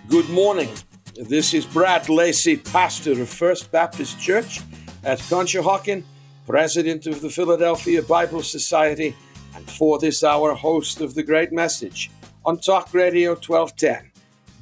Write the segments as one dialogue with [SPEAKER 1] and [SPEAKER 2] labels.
[SPEAKER 1] Good morning. This is Brad Lacey, pastor of First Baptist Church at Conshohocken, president of the Philadelphia Bible Society, and for this hour, host of The Great Message on Talk Radio 1210,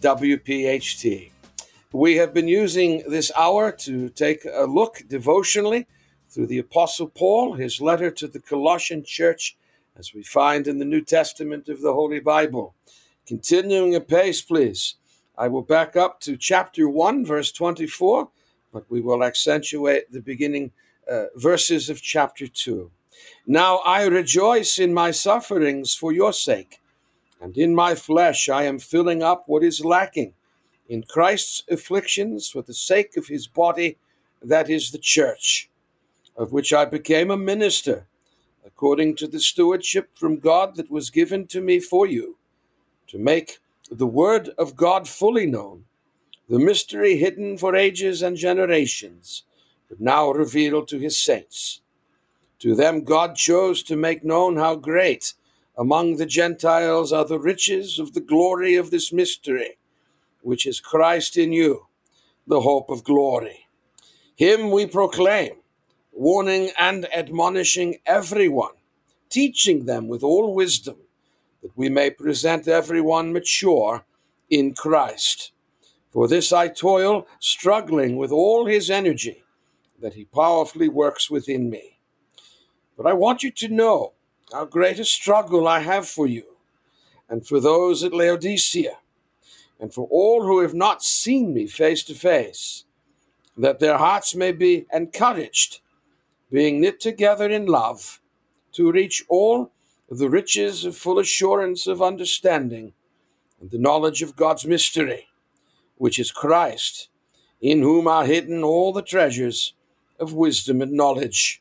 [SPEAKER 1] WPHT. We have been using this hour to take a look devotionally through the Apostle Paul, his letter to the Colossian church, as we find in the New Testament of the Holy Bible. Continuing apace, please. I will back up to chapter 1, verse 24, but we will accentuate the beginning verses of chapter 2. Now I rejoice in my sufferings for your sake, and in my flesh I am filling up what is lacking in Christ's afflictions for the sake of his body, that is the church, of which I became a minister, according to the stewardship from God that was given to me for you, to make the word of God fully known, the mystery hidden for ages and generations, but now revealed to his saints. To them God chose to make known how great among the Gentiles are the riches of the glory of this mystery, which is Christ in you, the hope of glory. Him we proclaim, warning and admonishing everyone, teaching them with all wisdom, that we may present everyone mature in Christ. For this I toil, struggling with all his energy, that he powerfully works within me. But I want you to know how great a struggle I have for you, and for those at Laodicea, and for all who have not seen me face to face, that their hearts may be encouraged, being knit together in love, to reach all the riches of full assurance of understanding and the knowledge of God's mystery, which is Christ, in whom are hidden all the treasures of wisdom and knowledge.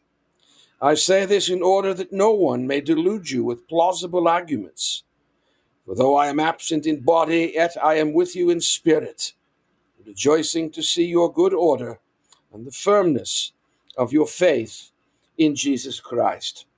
[SPEAKER 1] I say this in order that no one may delude you with plausible arguments. For though I am absent in body, yet I am with you in spirit, rejoicing to see your good order and the firmness of your faith in Jesus Christ.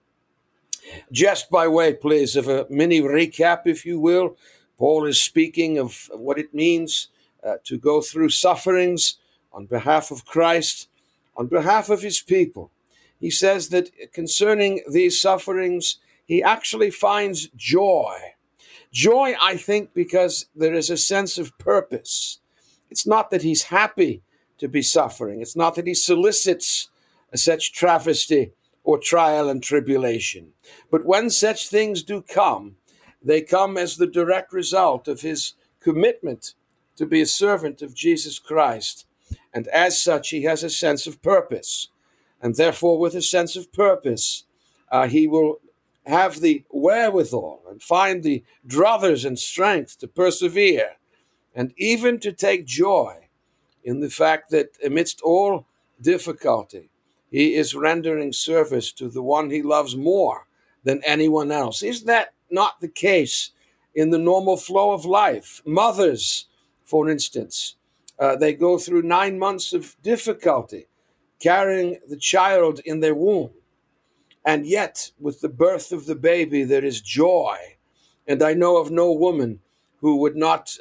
[SPEAKER 1] Just by way, please, of a mini recap, if you will, Paul is speaking of what it means to go through sufferings on behalf of Christ, on behalf of his people. He says that concerning these sufferings, he actually finds joy. Joy, I think, because there is a sense of purpose. It's not that he's happy to be suffering. It's not that he solicits such travesty or trial and tribulation. But when such things do come, they come as the direct result of his commitment to be a servant of Jesus Christ. And as such, he has a sense of purpose. And therefore, with a sense of purpose, he will have the wherewithal and find the druthers and strength to persevere, and even to take joy in the fact that amidst all difficulty, he is rendering service to the one he loves more than anyone else. Is that not the case in the normal flow of life? Mothers, for instance, they go through 9 months of difficulty carrying the child in their womb. And yet, with the birth of the baby, there is joy. And I know of no woman who would not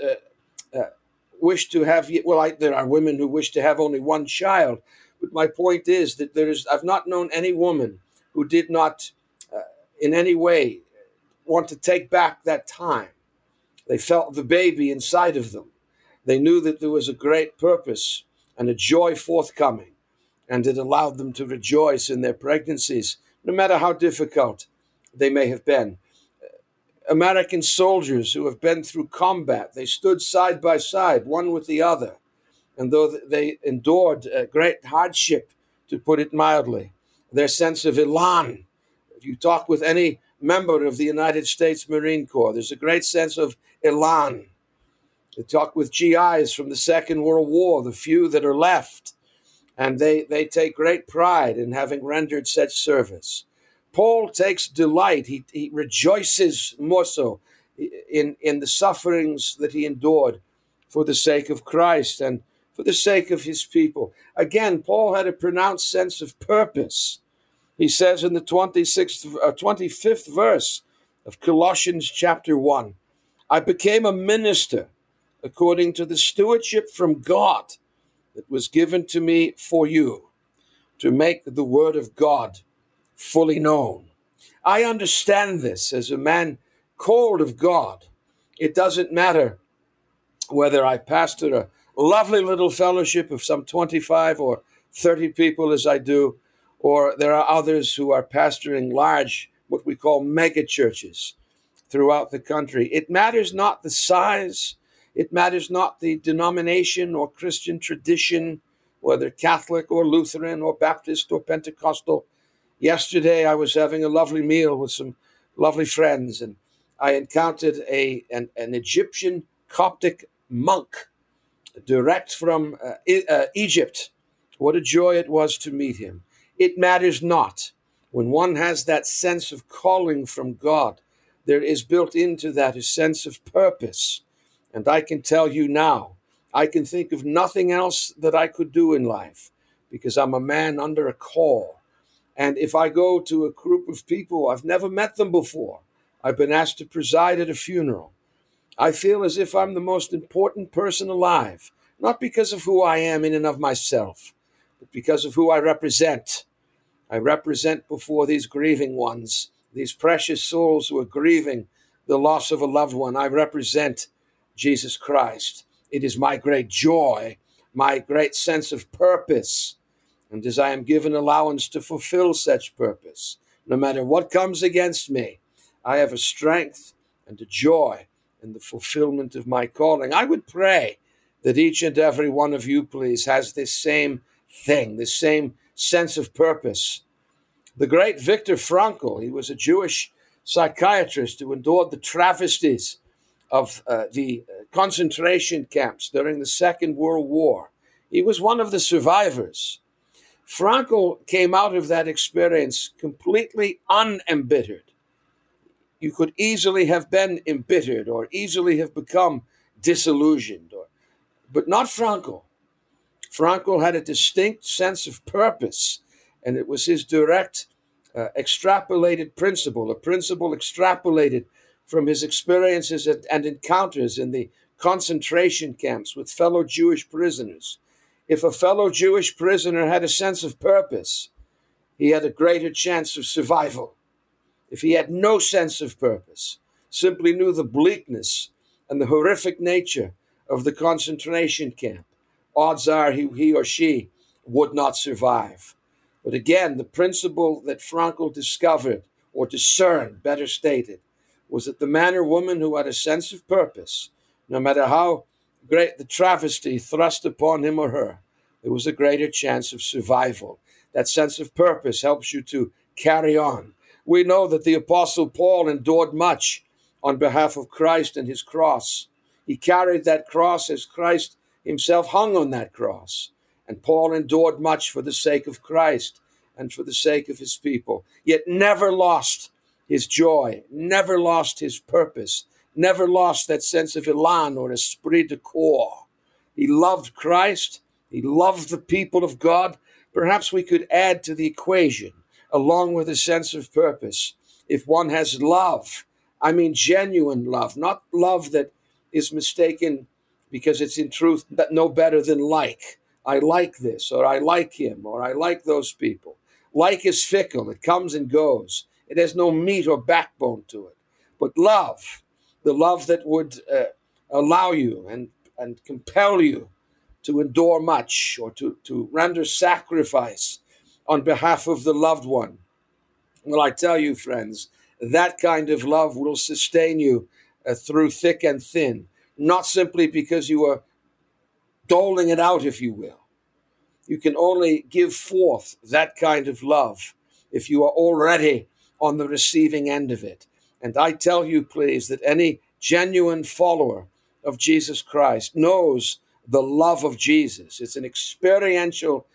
[SPEAKER 1] wish to have, there are women who wish to have only one child. But my point is that I've not known any woman who did not in any way want to take back that time. They felt the baby inside of them. They knew that there was a great purpose and a joy forthcoming, and it allowed them to rejoice in their pregnancies, no matter how difficult they may have been. American soldiers who have been through combat, they stood side by side, one with the other. And though they endured great hardship, to put it mildly, their sense of elan. If you talk with any member of the United States Marine Corps, there's a great sense of elan. You talk with GIs from the Second World War, the few that are left, and they take great pride in having rendered such service. Paul takes delight, he rejoices more so in the sufferings that he endured for the sake of Christ and for the sake of his people. Again, Paul had a pronounced sense of purpose. He says in the 25th verse of Colossians chapter 1, I became a minister according to the stewardship from God that was given to me for you, to make the word of God fully known. I understand this as a man called of God. It doesn't matter whether I pastor a lovely little fellowship of some 25 or 30 people as I do, or there are others who are pastoring large, what we call mega churches throughout the country. It matters not the size. It matters not the denomination or Christian tradition, whether Catholic or Lutheran or Baptist or Pentecostal. Yesterday, I was having a lovely meal with some lovely friends, and I encountered an Egyptian Coptic monk direct from Egypt. What a joy it was to meet him. It matters not. When one has that sense of calling from God, there is built into that a sense of purpose. And I can tell you now, I can think of nothing else that I could do in life because I'm a man under a call. And if I go to a group of people, I've never met them before. I've been asked to preside at a funeral. I feel as if I'm the most important person alive, not because of who I am in and of myself, but because of who I represent. I represent before these grieving ones, these precious souls who are grieving the loss of a loved one. I represent Jesus Christ. It is my great joy, my great sense of purpose. And as I am given allowance to fulfill such purpose, no matter what comes against me, I have a strength and a joy in the fulfillment of my calling. I would pray that each and every one of you, please, has this same thing, this same sense of purpose. The great Viktor Frankl, he was a Jewish psychiatrist who endured the travesties of the concentration camps during the Second World War. He was one of the survivors. Frankl came out of that experience completely unembittered. You could easily have been embittered or easily have become disillusioned, but not Frankl. Frankl had a distinct sense of purpose, and it was his direct extrapolated principle, a principle extrapolated from his experiences and encounters in the concentration camps with fellow Jewish prisoners. If a fellow Jewish prisoner had a sense of purpose, he had a greater chance of survival. If he had no sense of purpose, simply knew the bleakness and the horrific nature of the concentration camp, odds are he or she would not survive. But again, the principle that Frankl discovered, or discerned, better stated, was that the man or woman who had a sense of purpose, no matter how great the travesty thrust upon him or her, there was a greater chance of survival. That sense of purpose helps you to carry on. We know that the Apostle Paul endured much on behalf of Christ and his cross. He carried that cross as Christ himself hung on that cross. And Paul endured much for the sake of Christ and for the sake of his people, yet never lost his joy, never lost his purpose, never lost that sense of elan or esprit de corps. He loved Christ. He loved the people of God. Perhaps we could add to the equation, along with a sense of purpose, if one has love, I mean genuine love, not love that is mistaken because it's in truth no better than like. I like this, or I like him, or I like those people. Like is fickle. It comes and goes. It has no meat or backbone to it. But love, the love that would allow you and compel you to endure much or to render sacrifice on behalf of the loved one. Well, I tell you, friends, that kind of love will sustain you through thick and thin, not simply because you are doling it out, if you will. You can only give forth that kind of love if you are already on the receiving end of it. And I tell you, please, that any genuine follower of Jesus Christ knows the love of Jesus. It's an experiential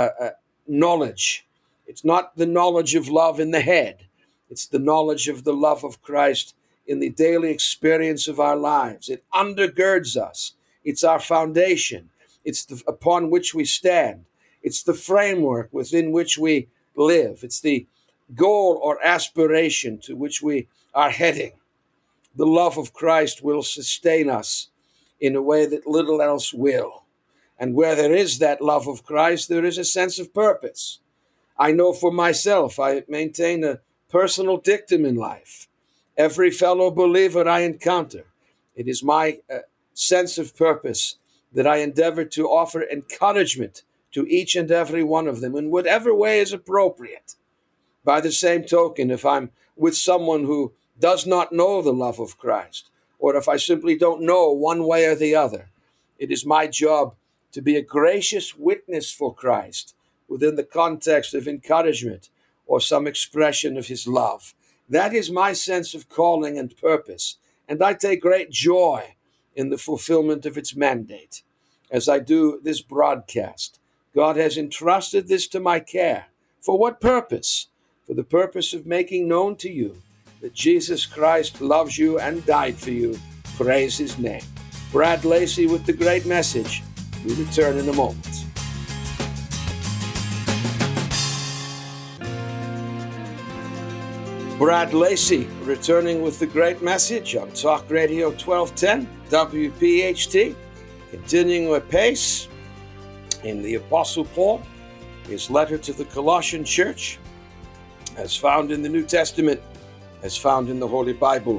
[SPEAKER 1] knowledge. It's not the knowledge of love in the head. It's the knowledge of the love of Christ in the daily experience of our lives. It undergirds us. It's our foundation. It's upon which we stand. It's the framework within which we live. It's the goal or aspiration to which we are heading. The love of Christ will sustain us in a way that little else will. And where there is that love of Christ, there is a sense of purpose. I know for myself, I maintain a personal dictum in life. Every fellow believer I encounter, it is my sense of purpose that I endeavor to offer encouragement to each and every one of them in whatever way is appropriate. By the same token, if I'm with someone who does not know the love of Christ, or if I simply don't know one way or the other, it is my job to be a gracious witness for Christ within the context of encouragement or some expression of his love. That is my sense of calling and purpose, and I take great joy in the fulfillment of its mandate. As I do this broadcast, God has entrusted this to my care. For what purpose? For the purpose of making known to you that Jesus Christ loves you and died for you. Praise his name. Brad Lacey with the great message. We return in a moment. Brad Lacey returning with the great message on Talk Radio 1210 WPHT. Continuing our pace in the Apostle Paul, his letter to the Colossian church, as found in the New Testament, as found in the Holy Bible.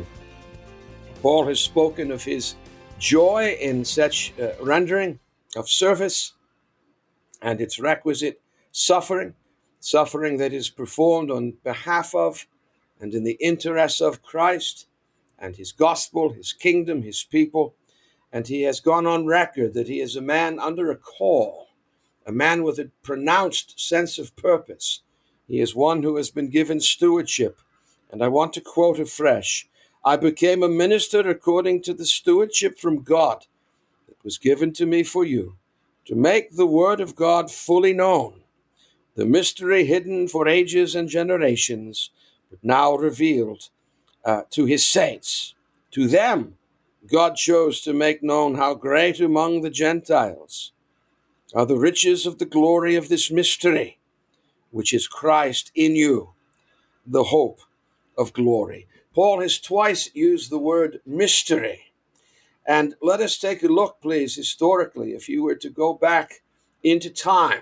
[SPEAKER 1] Paul has spoken of his joy in such rendering of service and its requisite suffering that is performed on behalf of and in the interests of Christ and his gospel, his kingdom, his people. And he has gone on record that he is a man under a call, a man with a pronounced sense of purpose. He is one who has been given stewardship. And I want to quote afresh, I became a minister according to the stewardship from God that was given to me for you, to make the word of God fully known, the mystery hidden for ages and generations, but now revealed to his saints. To them, God chose to make known how great among the Gentiles are the riches of the glory of this mystery, which is Christ in you, the hope of glory. Paul has twice used the word mystery. And let us take a look, please, historically, if you were to go back into time.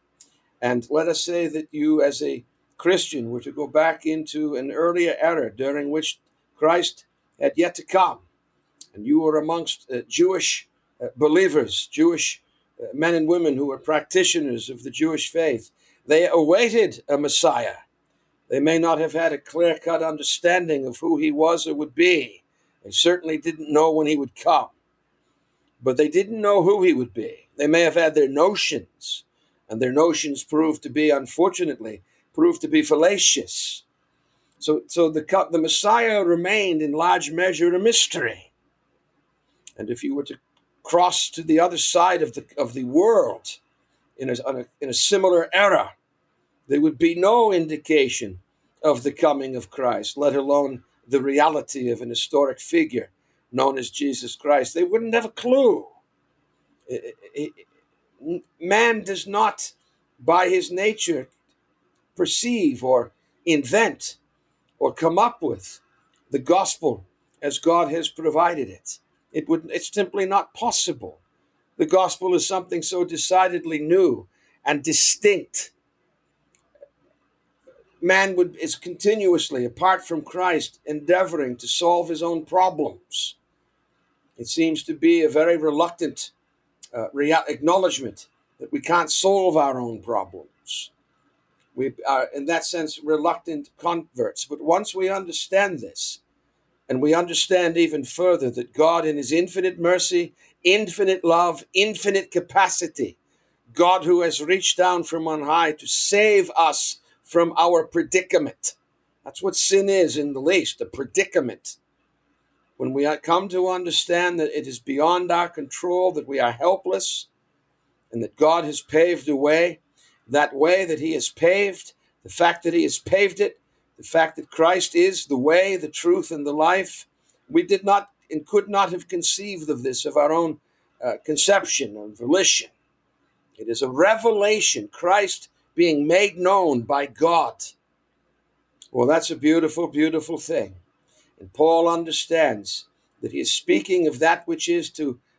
[SPEAKER 1] And let us say that you, as a Christian, were to go back into an earlier era during which Christ had yet to come. And you were amongst Jewish believers, Jewish men and women who were practitioners of the Jewish faith. They awaited a Messiah. They may not have had a clear-cut understanding of who he was or would be. They certainly didn't know when he would come. But they didn't know who he would be. They may have had their notions, and their notions proved to be, unfortunately, fallacious. So the Messiah remained in large measure a mystery. And if you were to cross to the other side of the world in a similar era, there would be no indication of the coming of Christ, let alone the reality of an historic figure known as Jesus Christ. They wouldn't have a clue. Man does not, by his nature, perceive or invent or come up with the gospel as God has provided it. It's simply not possible. The gospel is something so decidedly new and distinct. Man is continuously, apart from Christ, endeavoring to solve his own problems. It seems to be a very reluctant acknowledgement that we can't solve our own problems. We are, in that sense, reluctant converts. But once we understand this, and we understand even further that God, in his infinite mercy, infinite love, infinite capacity, God who has reached down from on high to save us from our predicament. That's what sin is in the least, a predicament. When we come to understand that it is beyond our control, that we are helpless, and that God has paved a way, that way that he has paved, the fact that he has paved it, the fact that Christ is the way, the truth, and the life, we did not and could not have conceived of this of our own conception or volition. It is a revelation, Christ being made known by God. Well, that's a beautiful, beautiful thing. And Paul understands that he is speaking of that which is to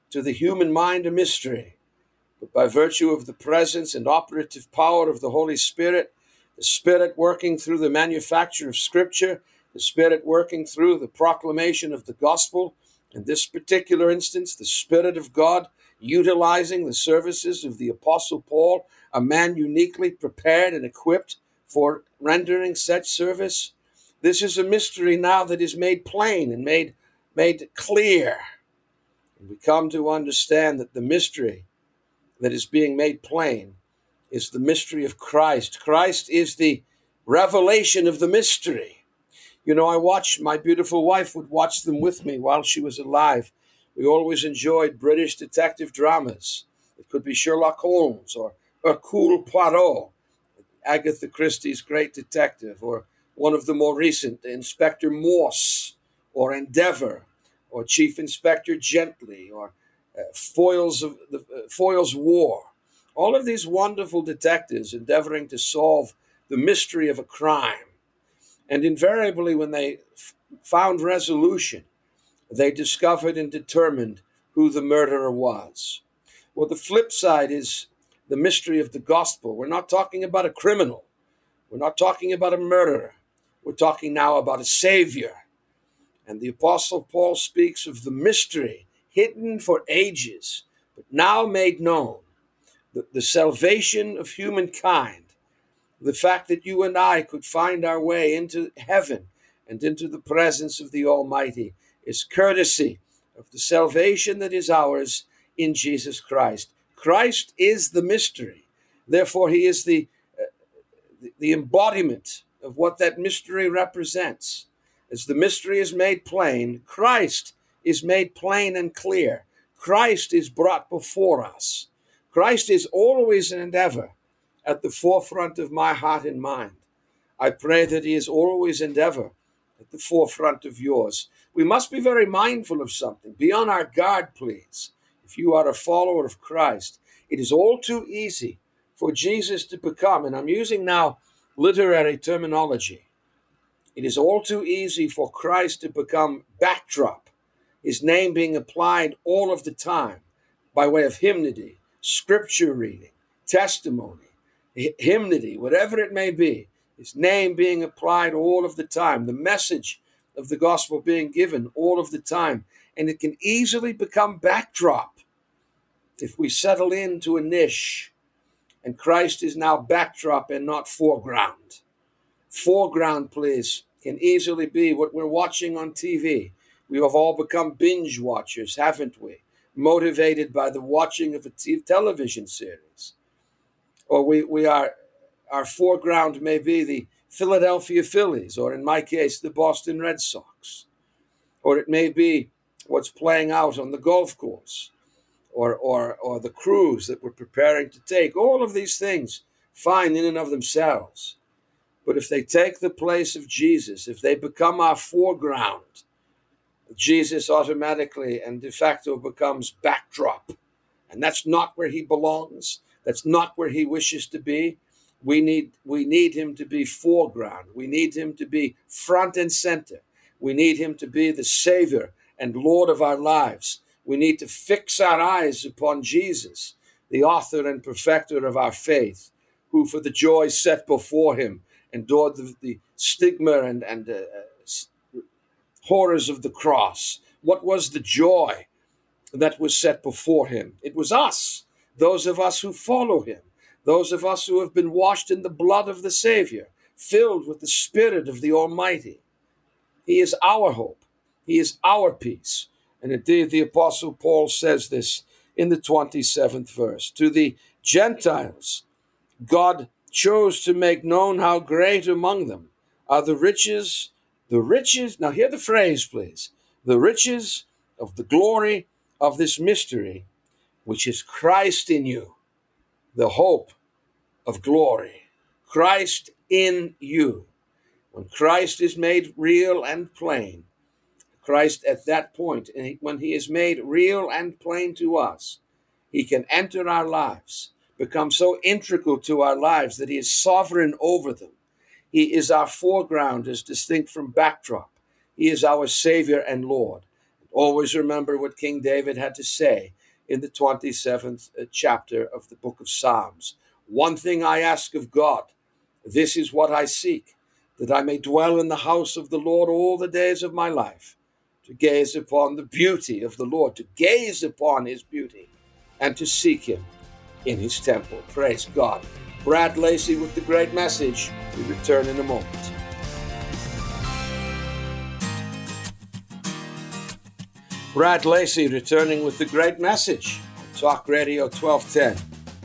[SPEAKER 1] to the human mind a mystery, but by virtue of the presence and operative power of the Holy Spirit, the Spirit working through the manufacture of Scripture, the Spirit working through the proclamation of the gospel, in this particular instance, the Spirit of God utilizing the services of the Apostle Paul, a man uniquely prepared and equipped for rendering such service. This is a mystery now that is made plain and made clear. And we come to understand that the mystery that is being made plain is the mystery of Christ. Christ is the revelation of the mystery. You know, my beautiful wife would watch them with me while she was alive. We always enjoyed British detective dramas. It could be Sherlock Holmes or Hercule Poirot, Agatha Christie's great detective, or one of the more recent, Inspector Morse, or Endeavour, or Chief Inspector Gently, or Foyle's War. All of these wonderful detectives endeavoring to solve the mystery of a crime. And invariably, when they found resolution, they discovered and determined who the murderer was. Well, the flip side is the mystery of the gospel. We're not talking about a criminal. We're not talking about a murderer. We're talking now about a Savior. And the Apostle Paul speaks of the mystery hidden for ages, but now made known. The salvation of humankind. The fact that you and I could find our way into heaven and into the presence of the Almighty is courtesy of the salvation that is ours in Jesus Christ. Christ is the mystery. Therefore, he is the embodiment of what that mystery represents. As the mystery is made plain, Christ is made plain and clear. Christ is brought before us. Christ is always and ever at the forefront of my heart and mind. I pray that he is always and ever at the forefront of yours. We must be very mindful of something. Be on our guard, please. If you are a follower of Christ, it is all too easy for Jesus to become, and I'm using now literary terminology, it is all too easy for Christ to become backdrop, his name being applied all of the time by way of hymnody, scripture reading, testimony, hymnody, whatever it may be, his name being applied all of the time, the message of the gospel being given all of the time. And it can easily become backdrop if we settle into a niche and Christ is now backdrop and not foreground. Foreground, please, can easily be what we're watching on TV. We have all become binge watchers, haven't we? Motivated by the watching of a television series. Or our foreground may be the Philadelphia Phillies, or in my case, the Boston Red Sox. Or it may be what's playing out on the golf course, or the cruise that we're preparing to take. All of these things, fine in and of themselves. But if they take the place of Jesus, if they become our foreground, Jesus automatically and de facto becomes backdrop. And that's not where he belongs. That's not where he wishes to be. We need him to be foreground. We need him to be front and center. We need him to be the Savior and Lord of our lives. We need to fix our eyes upon Jesus, the author and perfecter of our faith, who for the joy set before him endured the stigma and horrors of the cross. What was the joy that was set before him? It was us, those of us who follow him, those of us who have been washed in the blood of the Savior, filled with the Spirit of the Almighty. He is our hope. He is our peace. And indeed, the Apostle Paul says this in the 27th verse. To the Gentiles, God chose to make known how great among them are the riches, now hear the phrase, please, the riches of the glory of this mystery, which is Christ in you, the hope of glory. Christ in you. When Christ is made real and plain, Christ at that point, when he is made real and plain to us, he can enter our lives, become so integral to our lives that he is sovereign over them. He is our foreground as distinct from backdrop. He is our Savior and Lord. Always remember what King David had to say in the 27th chapter of the book of Psalms. One thing I ask of God, this is what I seek, that I may dwell in the house of the Lord all the days of my life, to gaze upon the beauty of the Lord, to gaze upon his beauty, and to seek him in his temple. Praise God. Brad Lacey with the great message. We return in a moment. Brad Lacey returning with the great message on Talk Radio 1210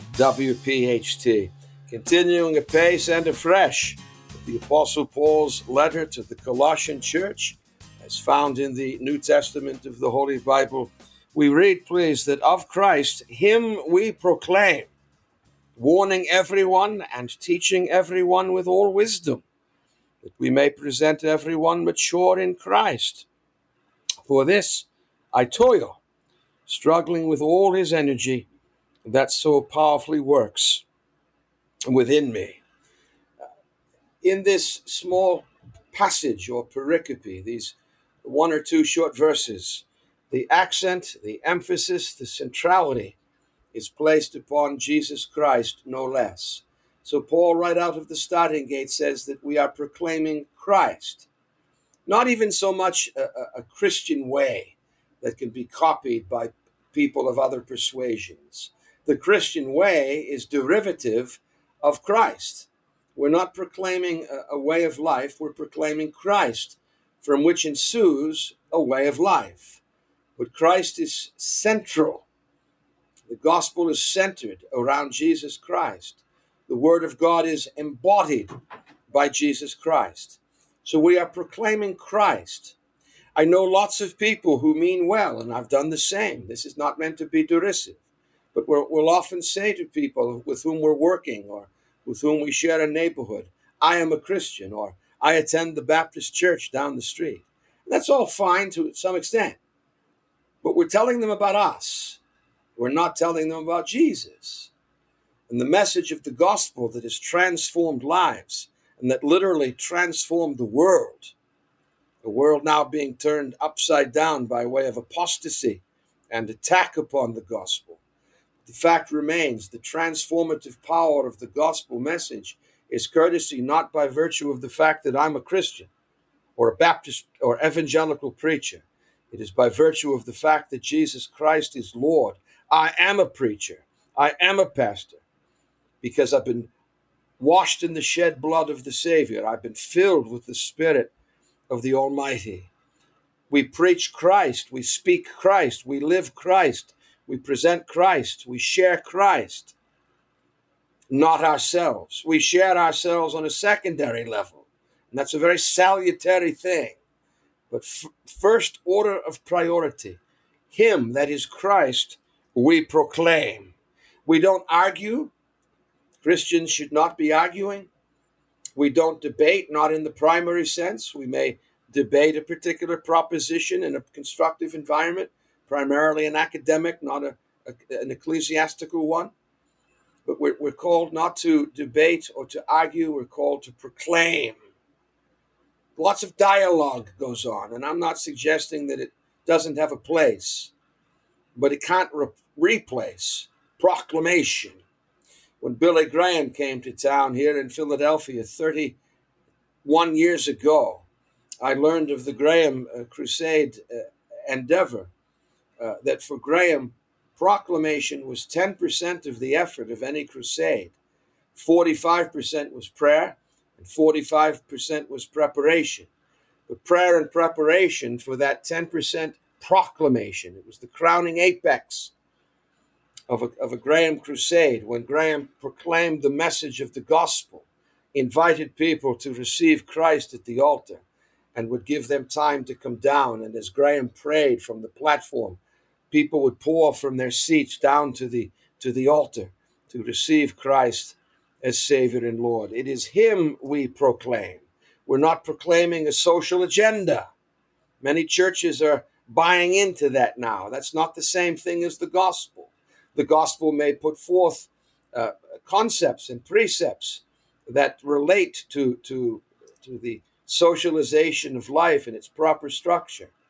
[SPEAKER 1] WPHT. Continuing apace and afresh with the Apostle Paul's letter to the Colossian church, as found in the New Testament of the Holy Bible. We read, please, that of Christ, him we proclaim, warning everyone and teaching everyone with all wisdom, that we may present everyone mature in Christ. For this I toil, struggling with all his energy that so powerfully works within me. In this small passage or pericope, these one or two short verses, the accent, the emphasis, the centrality is placed upon Jesus Christ, no less. So Paul, right out of the starting gate, says that we are proclaiming Christ. Not even so much a Christian way that can be copied by people of other persuasions. The Christian way is derivative of Christ. We're not proclaiming a way of life, we're proclaiming Christ, from which ensues a way of life. But Christ is central. The gospel is centered around Jesus Christ. The word of God is embodied by Jesus Christ. So we are proclaiming Christ. I know lots of people who mean well, and I've done the same. This is not meant to be derisive. But we'll often say to people with whom we're working or with whom we share a neighborhood, I am a Christian, or I attend the Baptist church down the street. That's all fine to some extent. But we're telling them about us. We're not telling them about Jesus. And the message of the gospel that has transformed lives and that literally transformed the world now being turned upside down by way of apostasy and attack upon the gospel. The fact remains, the transformative power of the gospel message is courtesy not by virtue of the fact that I'm a Christian or a Baptist or evangelical preacher. It is by virtue of the fact that Jesus Christ is Lord. I am a preacher. I am a pastor because I've been washed in the shed blood of the Savior. I've been filled with the Spirit of the Almighty. We preach Christ. We speak Christ. We live Christ. We present Christ. We share Christ, not ourselves. We share ourselves on a secondary level, and that's a very salutary thing. But first order of priority, him, that is Christ, we proclaim. We don't argue. Christians should not be arguing. We don't debate, not in the primary sense. We may debate a particular proposition in a constructive environment, primarily an academic, not an ecclesiastical one. But we're called not to debate or to argue. We're called to proclaim. Lots of dialogue goes on, and I'm not suggesting that it doesn't have a place, but it can't replace proclamation. When Billy Graham came to town here in Philadelphia 31 years ago, I learned of the Graham Crusade endeavor, that for Graham, proclamation was 10% of the effort of any crusade. 45% was prayer, and 45% was preparation. But prayer and preparation for that 10% proclamation, it was the crowning apex of a Graham crusade, when Graham proclaimed the message of the gospel, invited people to receive Christ at the altar, and would give them time to come down. And as Graham prayed from the platform, people would pour from their seats down to the altar to receive Christ as Savior and Lord. It is him we proclaim. We're not proclaiming a social agenda. Many churches are buying into that now. That's not the same thing as the gospel. The gospel may put forth concepts and precepts that relate to the socialization of life and its proper structure.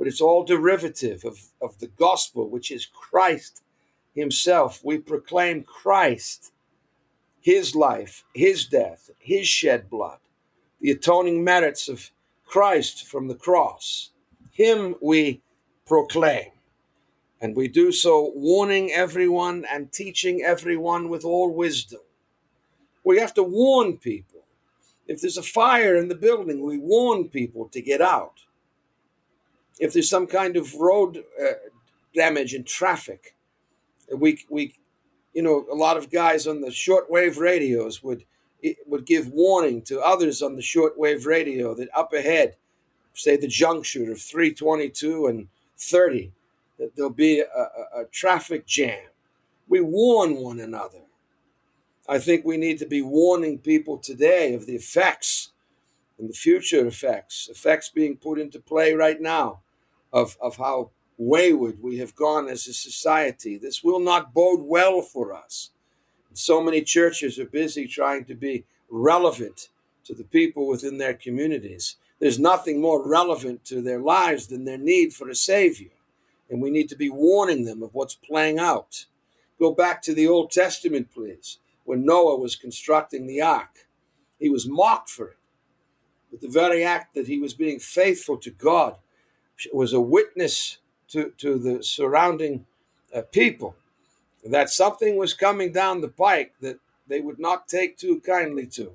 [SPEAKER 1] but it's all derivative of the gospel, which is Christ himself. We proclaim Christ, his life, his death, his shed blood, the atoning merits of Christ from the cross. Him we proclaim. And we do so warning everyone and teaching everyone with all wisdom. We have to warn people. If there's a fire in the building, we warn people to get out. If there's some kind of road damage in traffic, we a lot of guys on the shortwave radios would give warning to others on the shortwave radio that up ahead, say the juncture of 322 and 30, that there'll be a traffic jam. We warn one another. I think we need to be warning people today of the effects and the future effects being put into play right now of how wayward we have gone as a society. This will not bode well for us. So many churches are busy trying to be relevant to the people within their communities. There's nothing more relevant to their lives than their need for a Savior. And we need to be warning them of what's playing out. Go back to the Old Testament, please. When Noah was constructing the ark, he was mocked for it. But the very act that he was being faithful to God was a witness to the surrounding people that something was coming down the pike that they would not take too kindly to.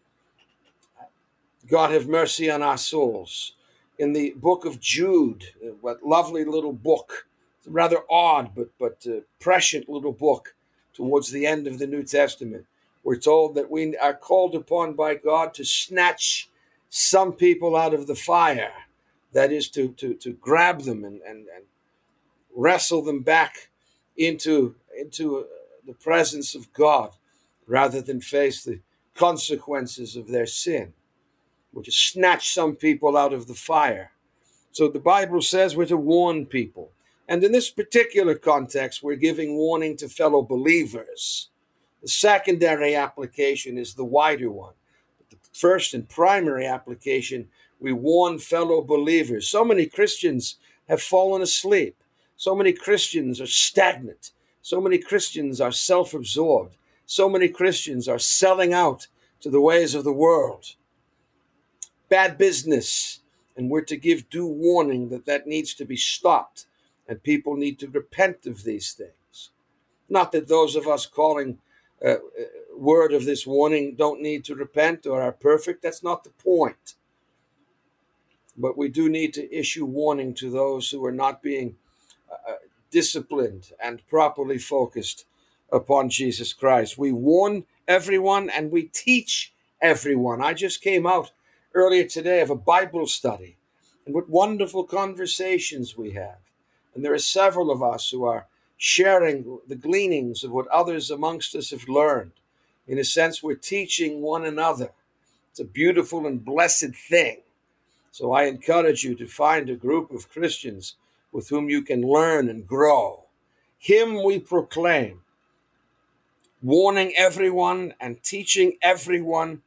[SPEAKER 1] God have mercy on our souls. In the book of Jude, what lovely little book, it's a rather odd but prescient little book towards the end of the New Testament. We're told that we are called upon by God to snatch some people out of the fire. That is to grab them and wrestle them back into the presence of God rather than face the consequences of their sin. We're to snatch some people out of the fire. So the Bible says we're to warn people. And in this particular context, we're giving warning to fellow believers. The secondary application is the wider one. The first and primary application, we warn fellow believers. So many Christians have fallen asleep. So many Christians are stagnant. So many Christians are self-absorbed. So many Christians are selling out to the ways of the world. Bad business. And we're to give due warning that needs to be stopped. And people need to repent of these things. Not that those of us calling word of this warning don't need to repent or are perfect. That's not the point. But we do need to issue warning to those who are not being disciplined and properly focused upon Jesus Christ. We warn everyone and we teach everyone. I just came out earlier today of a Bible study, and what wonderful conversations we have. And there are several of us who are sharing the gleanings of what others amongst us have learned. In a sense, we're teaching one another. It's a beautiful and blessed thing. So I encourage you to find a group of Christians with whom you can learn and grow. Him we proclaim, warning everyone and teaching everyone,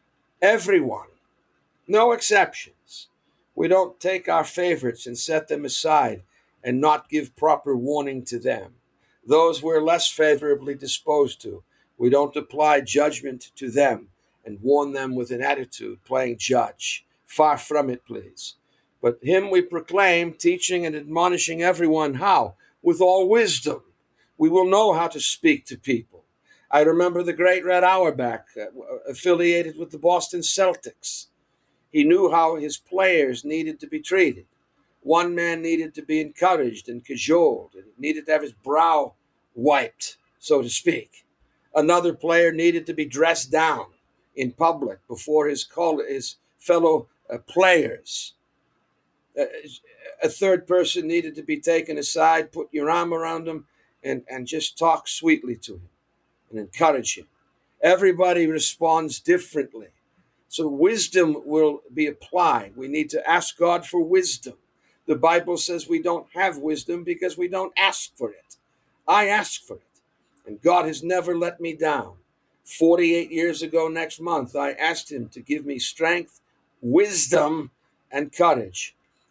[SPEAKER 1] no exceptions. We don't take our favorites and set them aside and not give proper warning to them. Those we're less favorably disposed to, we don't apply judgment to them and warn them with an attitude playing judge. Far from it, please. But him we proclaim, teaching and admonishing everyone how? With all wisdom. We will know how to speak to people. I remember the great Red Auerbach, affiliated with the Boston Celtics. He knew how his players needed to be treated. One man needed to be encouraged and cajoled, and needed to have his brow wiped, so to speak. Another player needed to be dressed down in public before his fellow players. A third person needed to be taken aside, put your arm around him, and just talk sweetly to him and encourage him. Everybody responds differently. So wisdom will be applied. We need to ask God for wisdom. The Bible says we don't have wisdom because we don't ask for it. I ask for it, and God has never let me down. 48 years ago next month, I asked him to give me strength, wisdom, and courage.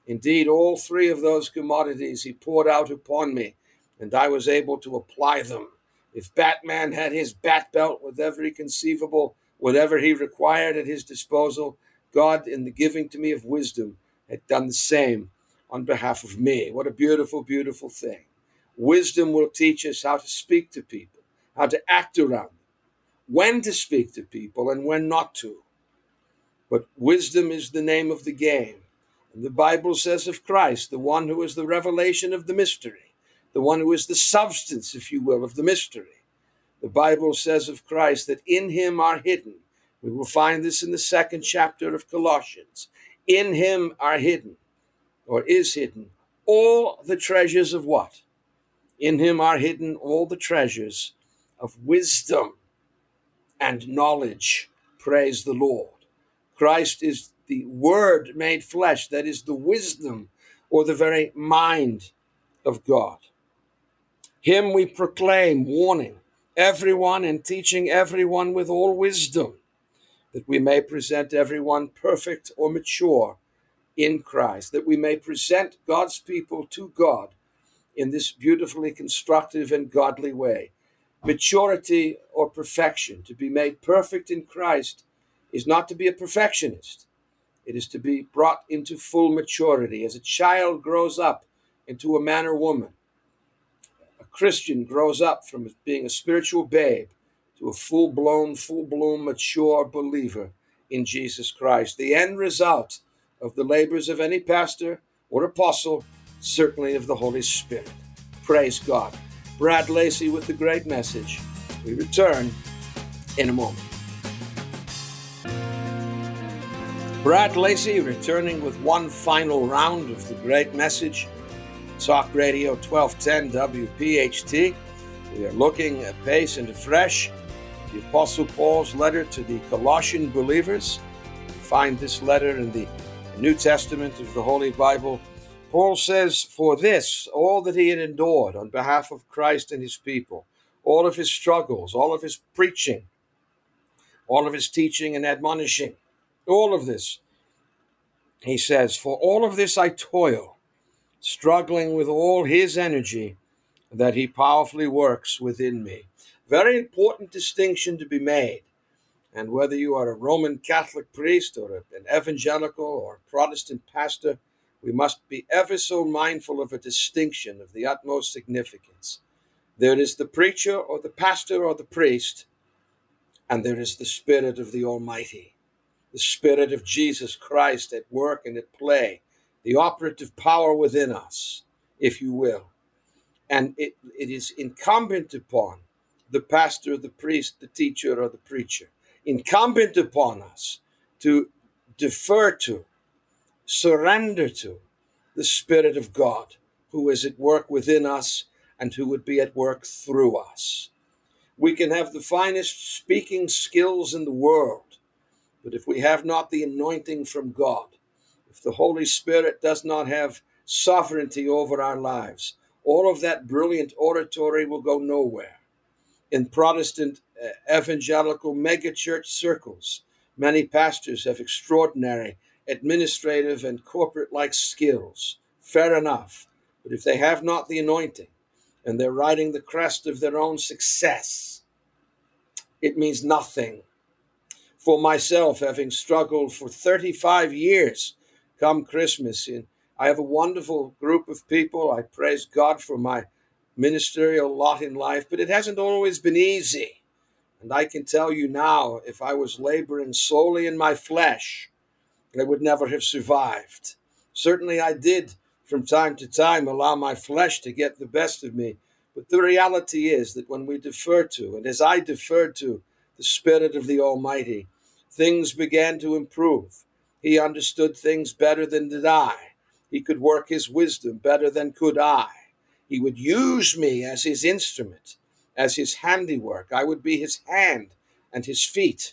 [SPEAKER 1] Indeed, all three of those commodities he poured out upon me, and I was able to apply them. If Batman had his bat belt with every conceivable, whatever he required at his disposal, God, in the giving to me of wisdom, had done the same on behalf of me. What a beautiful, beautiful thing. Wisdom will teach us how to speak to people, how to act around them, when to speak to people and when not to. But wisdom is the name of the game. And the Bible says of Christ, the one who is the revelation of the mystery, the one who is the substance, if you will, of the mystery. The Bible says of Christ that in him are hidden. We will find this in the 2nd chapter of Colossians. In him are hidden, or is hidden, all the treasures of what? In him are hidden all the treasures of wisdom and knowledge. Praise the Lord. Christ is the Word made flesh, that is the wisdom or the very mind of God. Him we proclaim, warning everyone and teaching everyone with all wisdom, that we may present everyone perfect or mature in Christ, that we may present God's people to God in this beautifully constructive and godly way. Maturity or perfection, to be made perfect in Christ, is not to be a perfectionist. It is to be brought into full maturity. As a child grows up into a man or woman, a Christian grows up from being a spiritual babe to a full-blown, full-blown, mature believer in Jesus Christ. The end result of the labors of any pastor or apostle, certainly of the Holy Spirit. Praise God. Brad Lacey with the great message. We return in a moment. Brad Lacey returning with one final round of the great message. Talk Radio 1210 WPHT. We are looking apace and afresh at the Apostle Paul's letter to the Colossian believers. You find this letter in the New Testament of the Holy Bible. Paul says, for this, all that he had endured on behalf of Christ and his people, all of his struggles, all of his preaching, all of his teaching and admonishing, all of this, he says, for all of this I toil, struggling with all his energy that he powerfully works within me. Very important distinction to be made. And whether you are a Roman Catholic priest or an evangelical or a Protestant pastor, we must be ever so mindful of a distinction of the utmost significance. There is the preacher or the pastor or the priest, and there is the Spirit of the Almighty, the Spirit of Jesus Christ at work and at play, the operative power within us, if you will. And it is incumbent upon the pastor, the priest, the teacher, or the preacher, incumbent upon us to defer to, surrender to the Spirit of God, who is at work within us and who would be at work through us. We can have the finest speaking skills in the world, but if we have not the anointing from God, if the Holy Spirit does not have sovereignty over our lives, all of that brilliant oratory will go nowhere. In Protestant evangelical megachurch circles, many pastors have extraordinary administrative and corporate-like skills. Fair enough. But if they have not the anointing and they're riding the crest of their own success, it means nothing. For myself, having struggled for 35 years, come Christmas, I have a wonderful group of people. I praise God for my ministerial lot in life, but it hasn't always been easy. And I can tell you now, if I was laboring solely in my flesh, I would never have survived. Certainly I did from time to time allow my flesh to get the best of me. But the reality is that when we defer to, and as I deferred to, the Spirit of the Almighty, things began to improve. He understood things better than did I. He could work his wisdom better than could I. He would use me as his instrument, as his handiwork. I would be his hand and his feet.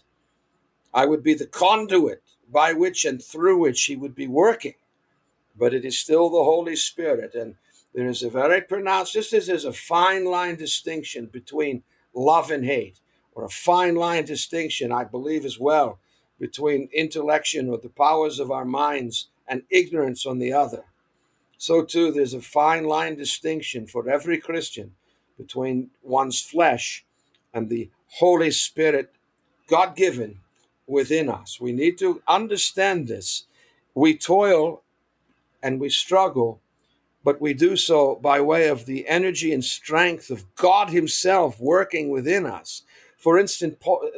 [SPEAKER 1] I would be the conduit by which and through which he would be working. But it is still the Holy Spirit. And there is a very pronounced, just as there's a fine line distinction between love and hate, or a fine line distinction, I believe as well, between intellection or the powers of our minds and ignorance on the other. So too, there's a fine line distinction for every Christian between one's flesh and the Holy Spirit, God-given, within us. We need to understand this. We toil and we struggle, but we do so by way of the energy and strength of God himself working within us. For instance,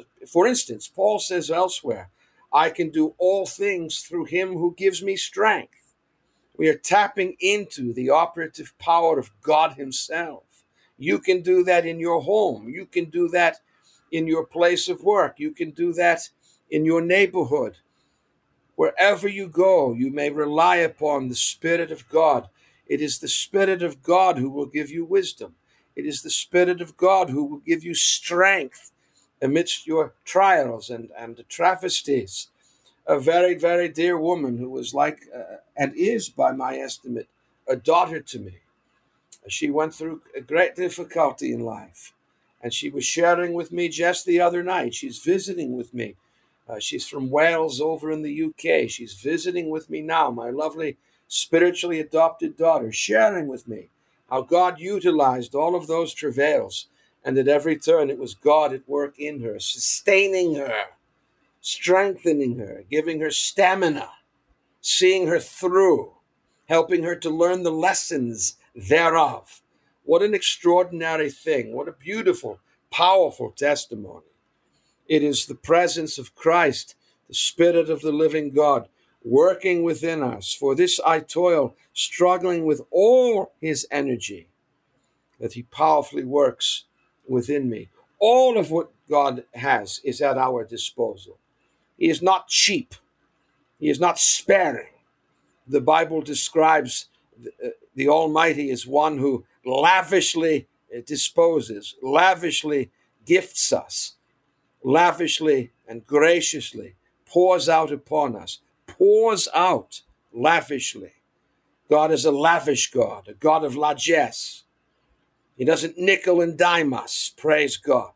[SPEAKER 1] Paul says elsewhere, I can do all things through him who gives me strength. We are tapping into the operative power of God himself. You can do that in your home. You can do that in your place of work. You can do that in your neighborhood. Wherever you go, you may rely upon the Spirit of God. It is the Spirit of God who will give you wisdom. It is the Spirit of God who will give you strength amidst your trials and the travesties. A very, very dear woman who was like, and is by my estimate, a daughter to me. She went through a great difficulty in life, and she was sharing with me just the other night. She's visiting with me. She's from Wales over in the UK. She's visiting with me now, my lovely spiritually adopted daughter, sharing with me how God utilized all of those travails, and at every turn it was God at work in her, sustaining her, strengthening her, giving her stamina, seeing her through, helping her to learn the lessons thereof. What an extraordinary thing. What a beautiful, powerful testimony. It is the presence of Christ, the Spirit of the living God, working within us. For this I toil, struggling with all his energy, that he powerfully works within me. All of what God has is at our disposal. He is not cheap. He is not sparing. The Bible describes the Almighty as one who lavishly disposes, lavishly gifts us, lavishly and graciously pours out upon us, pours out lavishly. God is a lavish God, a God of largesse. He doesn't nickel and dime us, praise God.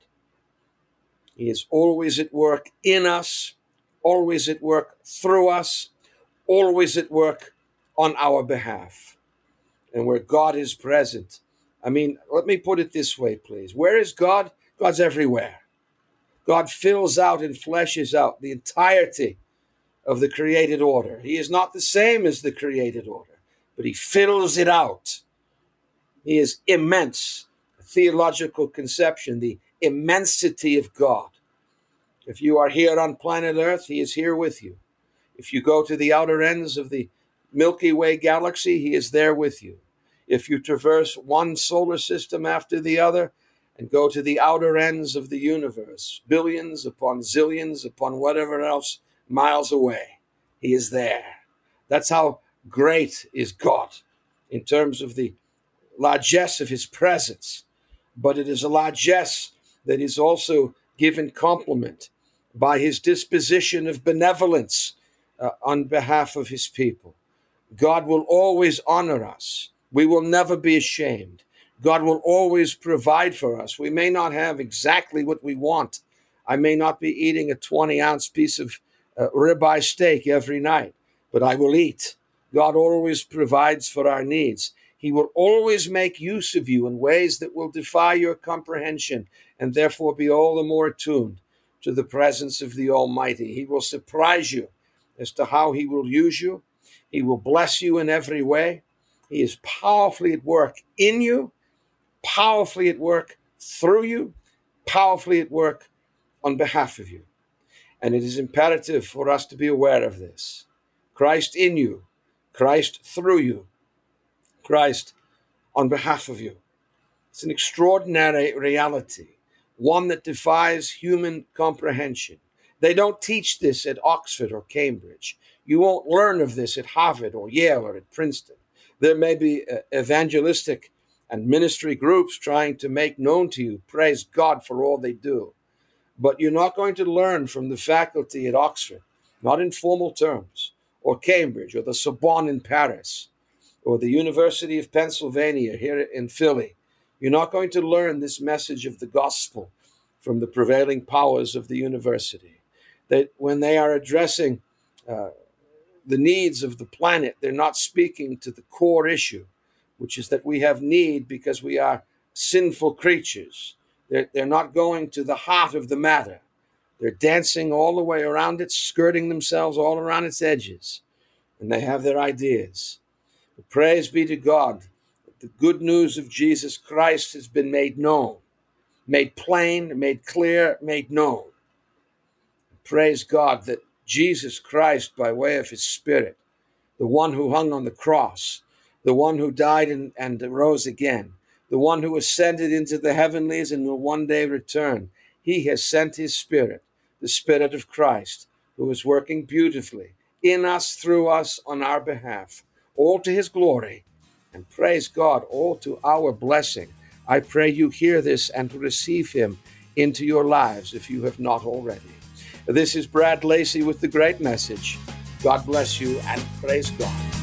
[SPEAKER 1] He is always at work in us, always at work through us, always at work on our behalf. And where God is present, let me put it this way, please. Where is God? God's everywhere. God fills out and fleshes out the entirety of the created order. He is not the same as the created order, but he fills it out. He is immense. A theological conception, the immensity of God. If you are here on planet Earth, he is here with you. If you go to the outer ends of the Milky Way galaxy, he is there with you. If you traverse one solar system after the other and go to the outer ends of the universe, billions upon zillions upon whatever else miles away, he is there. That's how great is God in terms of the largesse of his presence. But it is a largesse that is also given complement by his disposition of benevolence on behalf of his people. God will always honor us. We will never be ashamed. God will always provide for us. We may not have exactly what we want. I may not be eating a 20-ounce piece of ribeye steak every night, but I will eat. God always provides for our needs. He will always make use of you in ways that will defy your comprehension and therefore be all the more attuned to the presence of the Almighty. He will surprise you as to how he will use you. He will bless you in every way. He is powerfully at work in you, powerfully at work through you, powerfully at work on behalf of you. And it is imperative for us to be aware of this. Christ in you, Christ through you, Christ on behalf of you. It's an extraordinary reality, one that defies human comprehension. They don't teach this at Oxford or Cambridge. You won't learn of this at Harvard or Yale or at Princeton. There may be evangelistic and ministry groups trying to make known to you, praise God for all they do. But you're not going to learn from the faculty at Oxford, not in formal terms, or Cambridge, or the Sorbonne in Paris, or the University of Pennsylvania here in Philly. You're not going to learn this message of the gospel from the prevailing powers of the university. That when they are addressing the needs of the planet. They're not speaking to the core issue, which is that we have need because we are sinful creatures. They're not going to the heart of the matter. They're dancing all the way around it, skirting themselves all around its edges, and they have their ideas. But praise be to God that the good news of Jesus Christ has been made known, made plain, made clear, made known. Praise God that Jesus Christ, by way of his Spirit, the one who hung on the cross, the one who died and rose again, the one who ascended into the heavenlies and will one day return, he has sent his Spirit, the Spirit of Christ, who is working beautifully in us, through us, on our behalf, all to his glory, and praise God, all to our blessing. I pray you hear this and receive him into your lives if you have not already. This is Brad Lacey with the great message. God bless you and praise God.